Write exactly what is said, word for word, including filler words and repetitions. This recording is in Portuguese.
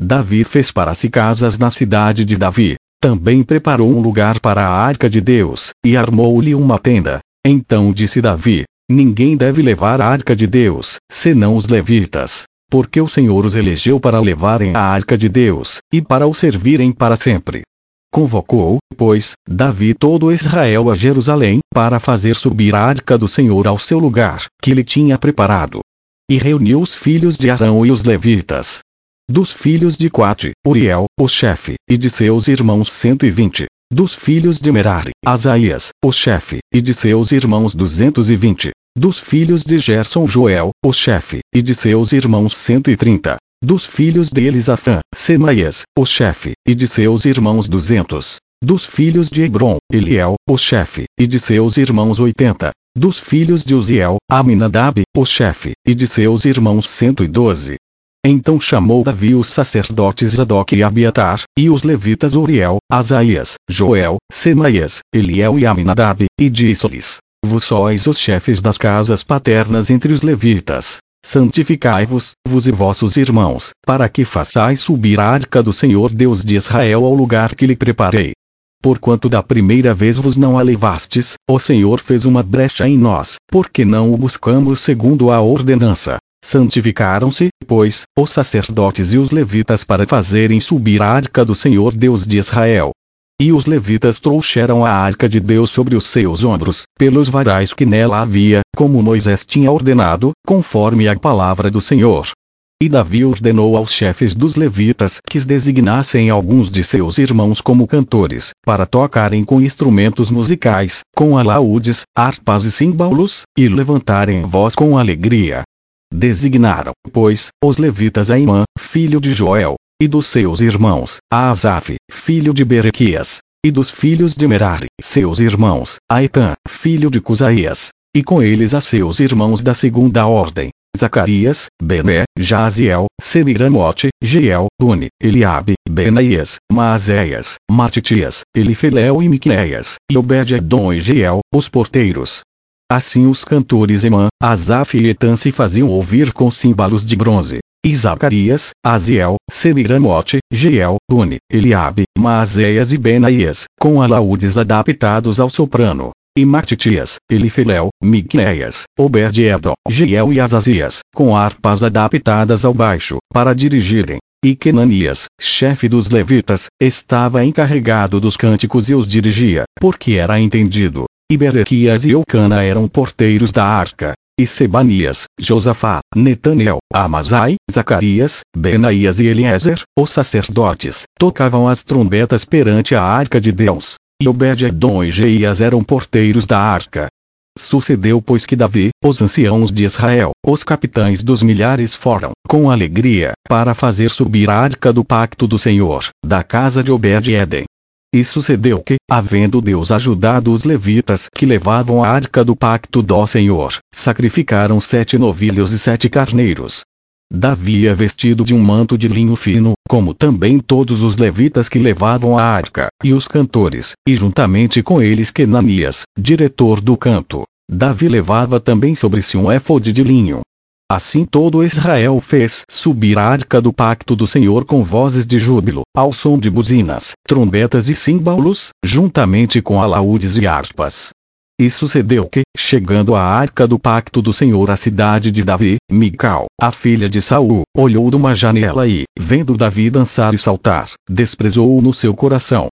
Davi fez para si casas na cidade de Davi. Também preparou um lugar para a arca de Deus, e armou-lhe uma tenda. Então disse Davi: ninguém deve levar a arca de Deus, senão os levitas, porque o Senhor os elegeu para levarem a arca de Deus, e para o servirem para sempre. Convocou, pois, Davi todo Israel a Jerusalém, para fazer subir a arca do Senhor ao seu lugar, que lhe tinha preparado. E reuniu os filhos de Arão e os levitas. Dos filhos de Coate, Uriel, o chefe, e de seus irmãos cento e vinte. Dos filhos de Merari, Asaías, o chefe, e de seus irmãos duzentos e vinte. Dos filhos de Gerson, Joel, o chefe, e de seus irmãos cento e trinta. Dos filhos de Elisafã, Semaías, o chefe, e de seus irmãos duzentos. Dos filhos de Hebron, Eliel, o chefe, e de seus irmãos oitenta. Dos filhos de Uziel, Aminadab, o chefe, e de seus irmãos cento e doze. Então chamou Davi os sacerdotes Zadok e Abiatar, e os levitas Uriel, Asaías, Joel, Semaías, Eliel e Aminadab, e disse-lhes: vós sois os chefes das casas paternas entre os levitas. Santificai-vos, vos e vossos irmãos, para que façais subir a arca do Senhor Deus de Israel ao lugar que lhe preparei. Porquanto da primeira vez vos não a levastes, o Senhor fez uma brecha em nós, porque não o buscamos segundo a ordenança. Santificaram-se, pois, os sacerdotes e os levitas para fazerem subir a arca do Senhor Deus de Israel. E os levitas trouxeram a arca de Deus sobre os seus ombros, pelos varais que nela havia, como Moisés tinha ordenado, conforme a palavra do Senhor. E Davi ordenou aos chefes dos levitas que designassem alguns de seus irmãos como cantores, para tocarem com instrumentos musicais, com alaúdes, harpas e címbalos, e levantarem voz com alegria. Designaram, pois, os levitas a Imã, filho de Joel, e dos seus irmãos, a Asaf, filho de Berequias, e dos filhos de Merari, seus irmãos, a Etã, filho de Cusaías, e com eles a seus irmãos da segunda ordem, Zacarias, Bené, Jaziel, Semiramote, Jeiel, Buni, Eliabe, Benaías, Maazéias, Matitias, Elifeleu e Miqueias, e Obed-edom e Jeiel, os porteiros. Assim os cantores Emã, Asaf e Etã se faziam ouvir com címbalos de bronze. E Zacarias, Aziel, Semiramote, Jeiel, Buni, Eliabe, Maazéias e Benaías, com alaúdes adaptados ao soprano. E Matitias, Elifeleu, Miqueias, Obed-edom, Jeiel e Azazias, com harpas adaptadas ao baixo, para dirigirem. E Quenanias, chefe dos levitas, estava encarregado dos cânticos e os dirigia, porque era entendido. E Berequias e Eucana eram porteiros da arca. E Sebanias, Josafá, Netanel, Amasai, Zacarias, Benaías e Eliezer, os sacerdotes, tocavam as trombetas perante a arca de Deus. E Obed-edom e Jeias eram porteiros da arca. Sucedeu pois que Davi, os anciãos de Israel, os capitães dos milhares foram, com alegria, para fazer subir a arca do pacto do Senhor, da casa de Obed-edom. E sucedeu que, havendo Deus ajudado os levitas que levavam a arca do pacto do Senhor, sacrificaram sete novilhos e sete carneiros. Davi é vestido de um manto de linho fino, como também todos os levitas que levavam a arca, e os cantores, e juntamente com eles Quenanias, diretor do canto. Davi levava também sobre si um éfode de linho. Assim todo Israel fez subir a arca do pacto do Senhor com vozes de júbilo, ao som de buzinas, trombetas e címbalos, juntamente com alaúdes e harpas. E sucedeu que, chegando à arca do pacto do Senhor à cidade de Davi, Mical, a filha de Saul, olhou de uma janela e, vendo Davi dançar e saltar, desprezou-o no seu coração.